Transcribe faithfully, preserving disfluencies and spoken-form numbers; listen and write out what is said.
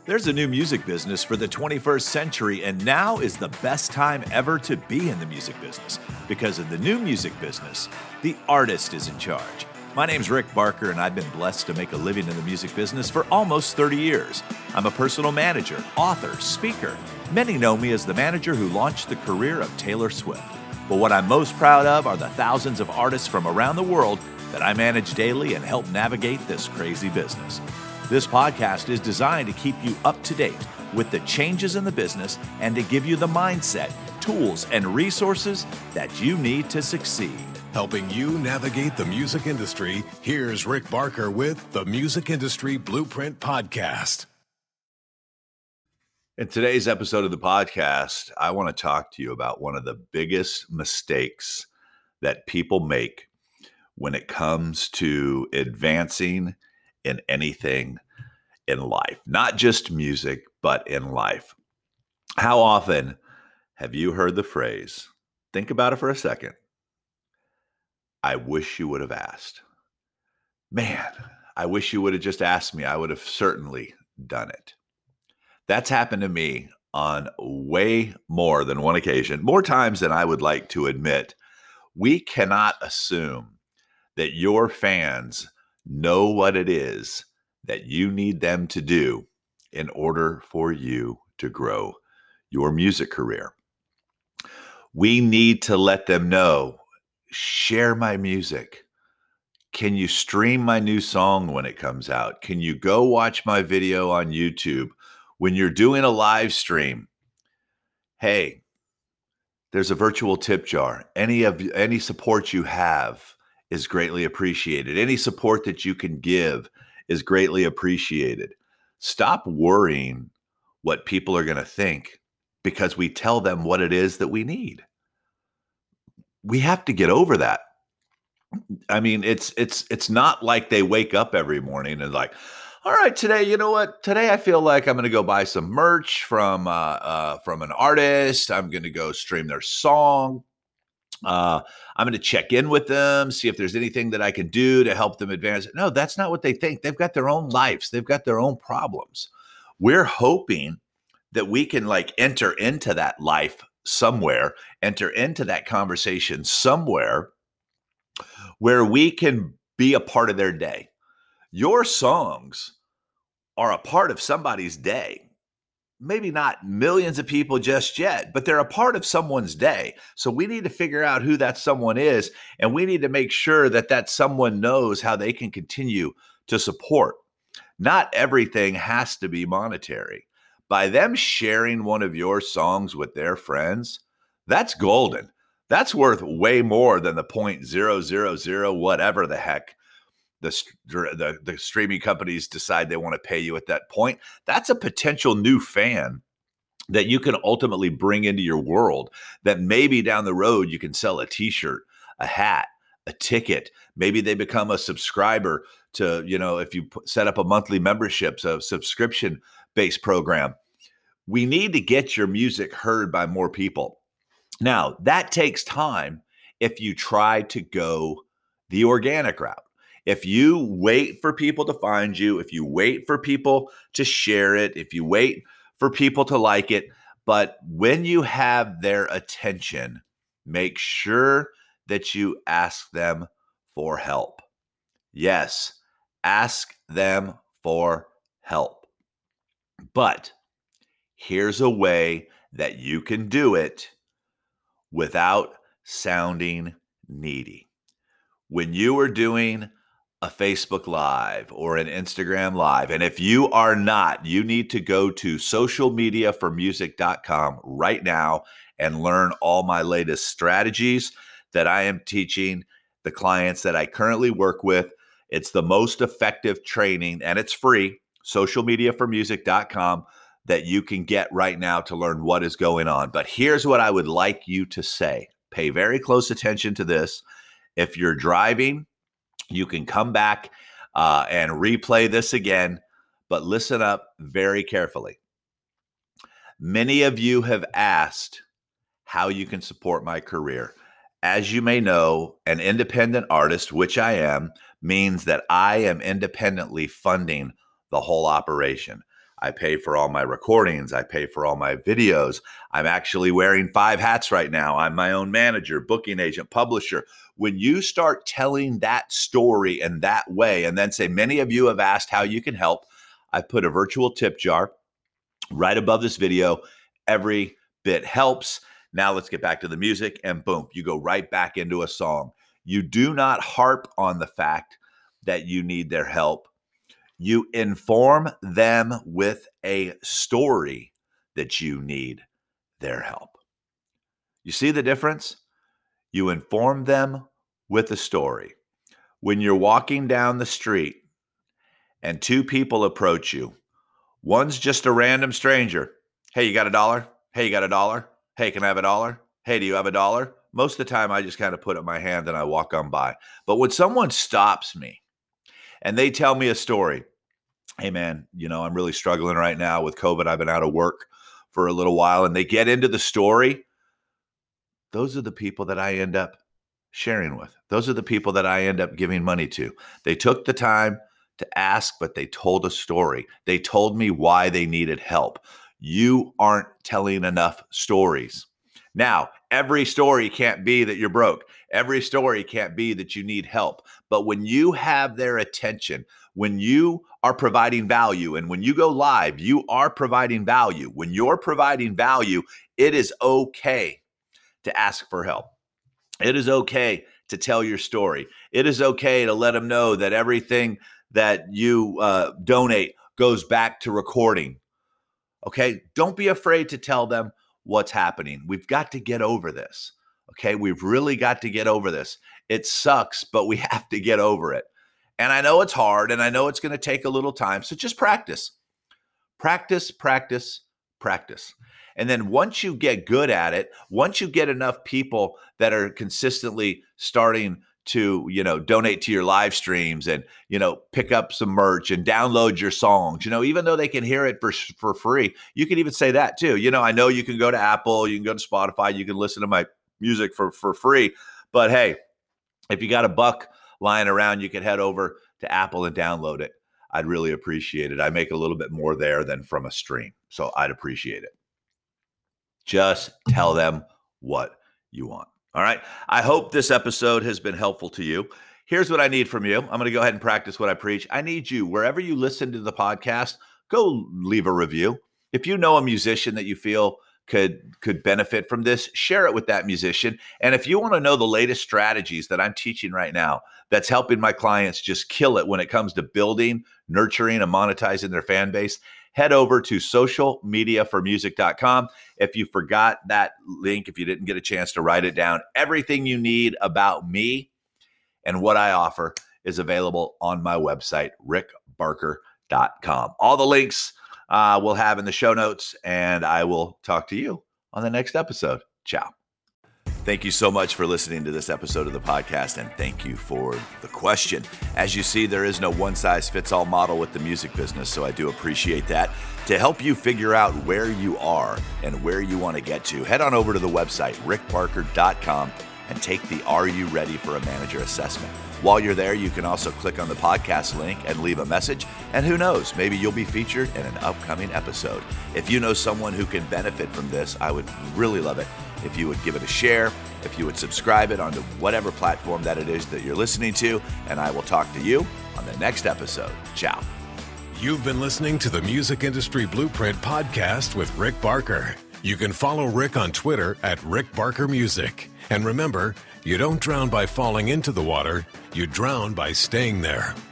There's a new music business for the twenty-first century, and now is the best time ever to be in the music business. Because in the new music business, the artist is in charge. My name's Rick Barker, and I've been blessed to make a living in the music business for almost thirty years. I'm a personal manager, author, speaker. Many know me as the manager who launched the career of Taylor Swift. But what I'm most proud of are the thousands of artists from around the world that I manage daily and help navigate this crazy business. This podcast is designed to keep you up to date with the changes in the business and to give you the mindset, tools, and resources that you need to succeed. Helping you navigate the music industry, here's Rick Barker with the Music Industry Blueprint Podcast. In today's episode of the podcast, I want to talk to you about one of the biggest mistakes that people make when it comes to advancing in anything in life, not just music, but in life. How often have you heard the phrase, think about it for a second, I wish you would have asked. Man, I wish you would have just asked me. I would have certainly done it. That's happened to me on way more than one occasion, more times than I would like to admit. We cannot assume that your fans know what it is that you need them to do in order for you to grow your music career. We need to let them know, share my music. Can you stream my new song when it comes out? Can you go watch my video on YouTube? When you're doing a live stream, hey, there's a virtual tip jar. Any of any support you have is greatly appreciated. Any support that you can give is greatly appreciated. Stop worrying what people are going to think because we tell them what it is that we need. We have to get over that. I mean, it's it's it's not like they wake up every morning and like, all right, today, you know what? Today I feel like I'm going to go buy some merch from uh, uh, from an artist. I'm going to go stream their song. Uh, I'm going to check in with them, see if there's anything that I can do to help them advance. No, that's not what they think. They've got their own lives. They've got their own problems. We're hoping that we can like enter into that life somewhere, enter into that conversation somewhere where we can be a part of their day. Your songs are a part of somebody's day. Maybe not millions of people just yet, but they're a part of someone's day. So we need to figure out who that someone is, and we need to make sure that that someone knows how they can continue to support. Not everything has to be monetary. By them sharing one of your songs with their friends, that's golden. That's worth way more than the point zero zero zero whatever the heck The, the the streaming companies decide they want to pay you at that point. That's a potential new fan that you can ultimately bring into your world, that maybe down the road you can sell a t-shirt, a hat, a ticket. Maybe they become a subscriber to, you know, if you put, set up a monthly membership, so subscription-based program. We need to get your music heard by more people. Now, that takes time if you try to go the organic route. If you wait for people to find you, if you wait for people to share it, if you wait for people to like it, but when you have their attention, make sure that you ask them for help. Yes, ask them for help. But here's a way that you can do it without sounding needy. When you are doing a Facebook Live or an Instagram Live, and if you are not, you need to go to social media for music dot com right now and learn all my latest strategies that I am teaching the clients that I currently work with. It's the most effective training, and it's free, social media for music dot com, that you can get right now to learn what is going on. But here's what I would like you to say. Pay very close attention to this. If you're driving, you can come back uh, and replay this again, but listen up very carefully. Many of you have asked how you can support my career. As you may know, an independent artist, which I am, means that I am independently funding the whole operation. I pay for all my recordings. I pay for all my videos. I'm actually wearing five hats right now. I'm my own manager, booking agent, publisher. When you start telling that story in that way, and then say, many of you have asked how you can help, I put a virtual tip jar right above this video. Every bit helps. Now let's get back to the music, and boom, you go right back into a song. You do not harp on the fact that you need their help. You inform them with a story that you need their help. You see the difference? You inform them with a story. When you're walking down the street and two people approach you, one's just a random stranger. Hey, you got a dollar? Hey, you got a dollar? Hey, can I have a dollar? Hey, do you have a dollar? Most of the time, I just kind of put up my hand and I walk on by. But when someone stops me and they tell me a story, hey, man, you know, I'm really struggling right now with COVID. I've been out of work for a little while, and they get into the story. Those are the people that I end up sharing with. Those are the people that I end up giving money to. They took the time to ask, but they told a story. They told me why they needed help. You aren't telling enough stories. Now, every story can't be that you're broke. Every story can't be that you need help. But when you have their attention, when you are providing value, and when you go live, you are providing value. When you're providing value, it is okay to ask for help. It is okay to tell your story. It is okay to let them know that everything that you uh, donate goes back to recording. Okay? Don't be afraid to tell them what's happening. We've got to get over this. Okay? We've really got to get over this. It sucks, but we have to get over it. And I know it's hard, and I know it's going to take a little time. So just practice. Practice, practice, practice. And then once you get good at it, once you get enough people that are consistently starting to, you know, donate to your live streams and, you know, pick up some merch and download your songs, you know, even though they can hear it for, for free, you can even say that too. You know, I know you can go to Apple, you can go to Spotify, you can listen to my music for, for free. But hey, if you got a buck lying around, you can head over to Apple and download it. I'd really appreciate it. I make a little bit more there than from a stream. So I'd appreciate it. Just tell them what you want. All right. I hope this episode has been helpful to you. Here's what I need from you. I'm going to go ahead and practice what I preach. I need you, wherever you listen to the podcast, go leave a review. If you know a musician that you feel could could benefit from this, share it with that musician. And if you want to know the latest strategies that I'm teaching right now that's helping my clients just kill it when it comes to building, nurturing, and monetizing their fan base, head over to social media for music dot com. If you forgot that link, if you didn't get a chance to write it down, everything you need about me and what I offer is available on my website, rick barker dot com. All the links uh, we'll have in the show notes, and I will talk to you on the next episode. Ciao. Thank you so much for listening to this episode of the podcast, and thank you for the question. As you see, there is no one-size-fits-all model with the music business, so I do appreciate that. To help you figure out where you are and where you want to get to, head on over to the website, rick barker dot com, and take the Are You Ready for a Manager assessment. While you're there, you can also click on the podcast link and leave a message, and who knows, maybe you'll be featured in an upcoming episode. If you know someone who can benefit from this, I would really love it if you would give it a share, if you would subscribe it onto whatever platform that it is that you're listening to, and I will talk to you on the next episode. Ciao. You've been listening to the Music Industry Blueprint podcast with Rick Barker. You can follow Rick on Twitter at Rick Barker Music. And remember, you don't drown by falling into the water, you drown by staying there.